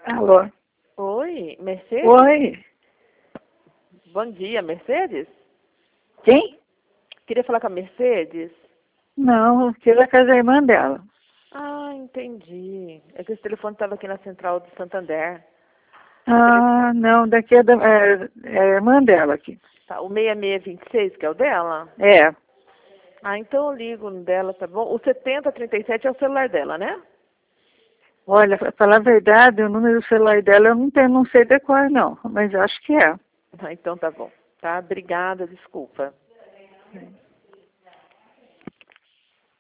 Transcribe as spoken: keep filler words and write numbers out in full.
Alô? Oi, Mercedes? Oi? Bom dia, Mercedes? Quem? Queria falar com a Mercedes? Não, aqui é da casa da irmã dela. Ah, entendi. É que esse telefone estava aqui na central de Santander. Ah, não, daqui é, da, é, é a irmã dela aqui. Tá, o seis seis dois seis, que é o dela? É. Ah, então eu ligo no dela, tá bom? O setenta trinta e sete é o celular dela, né? Olha, pra falar a verdade, o número do celular dela eu não tenho, não sei decorar não, mas acho que é. Ah, então tá bom. Tá, obrigada, desculpa.